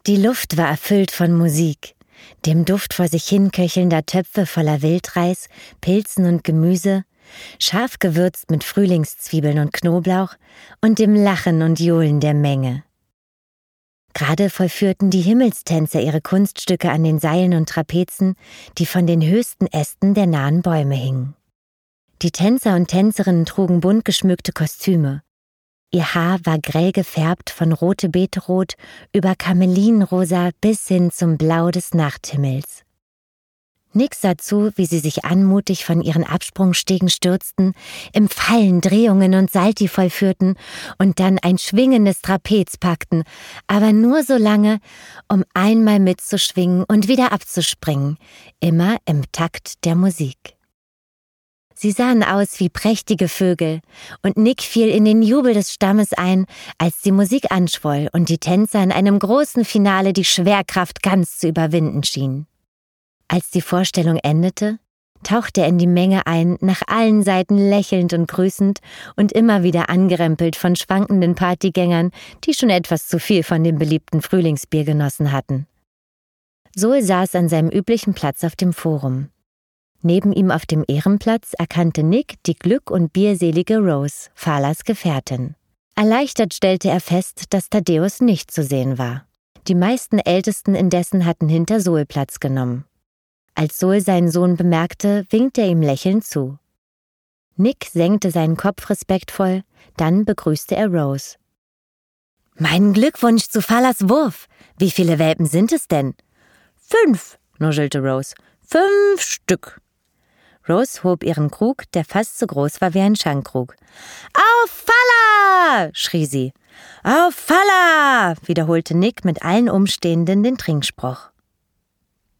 Die Luft war erfüllt von Musik, dem Duft vor sich hin köchelnder Töpfe voller Wildreis, Pilzen und Gemüse, scharf gewürzt mit Frühlingszwiebeln und Knoblauch und dem Lachen und Johlen der Menge. Gerade vollführten die Himmelstänzer ihre Kunststücke an den Seilen und Trapezen, die von den höchsten Ästen der nahen Bäume hingen. Die Tänzer und Tänzerinnen trugen bunt geschmückte Kostüme. Ihr Haar war grell gefärbt von rote-beeterot über Kamelinrosa bis hin zum Blau des Nachthimmels. Nick sah zu, wie sie sich anmutig von ihren Absprungstegen stürzten, im Fallen Drehungen und Salti vollführten und dann ein schwingendes Trapez packten, aber nur so lange, um einmal mitzuschwingen und wieder abzuspringen, immer im Takt der Musik. Sie sahen aus wie prächtige Vögel, und Nick fiel in den Jubel des Stammes ein, als die Musik anschwoll und die Tänzer in einem großen Finale die Schwerkraft ganz zu überwinden schienen. Als die Vorstellung endete, tauchte er in die Menge ein, nach allen Seiten lächelnd und grüßend und immer wieder angerempelt von schwankenden Partygängern, die schon etwas zu viel von dem beliebten Frühlingsbier genossen hatten. Sol saß an seinem üblichen Platz auf dem Forum. Neben ihm auf dem Ehrenplatz erkannte Nick die glück- und bierselige Rose, Falas Gefährtin. Erleichtert stellte er fest, dass Thaddäus nicht zu sehen war. Die meisten Ältesten indessen hatten hinter Sol Platz genommen. Als Sol seinen Sohn bemerkte, winkte er ihm lächelnd zu. Nick senkte seinen Kopf respektvoll, dann begrüßte er Rose. »Meinen Glückwunsch zu Falas Wurf! Wie viele Welpen sind es denn?« »5«, nuschelte Rose. »5 Stück.« Rose hob ihren Krug, der fast so groß war wie ein Schankkrug. »Auf Falla!« schrie sie. »Auf Falla!« wiederholte Nick mit allen Umstehenden den Trinkspruch.